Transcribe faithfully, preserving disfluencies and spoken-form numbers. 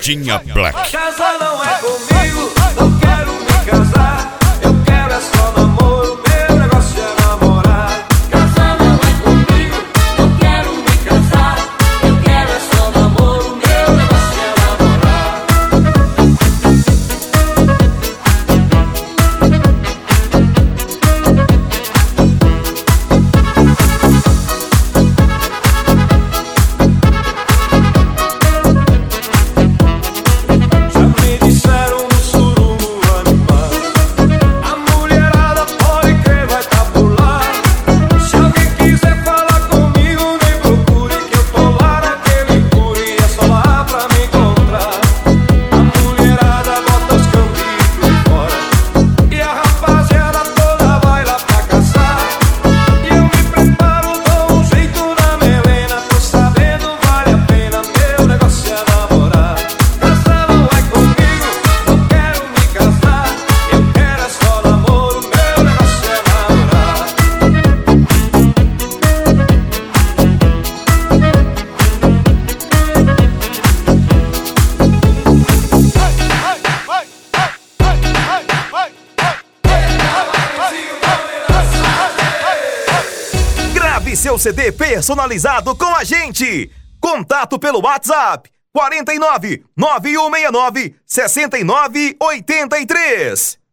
Tinha Black. Casar não é comigo, não quero me casar. Eu quero é só namoro, meu negócio é namorar. Casar não é comigo, não quero me casar. Eu quero é só namoro, meu negócio é seu C D personalizado com a gente. Contato pelo WhatsApp quatro nove nove um seis nove, seis nove oito três.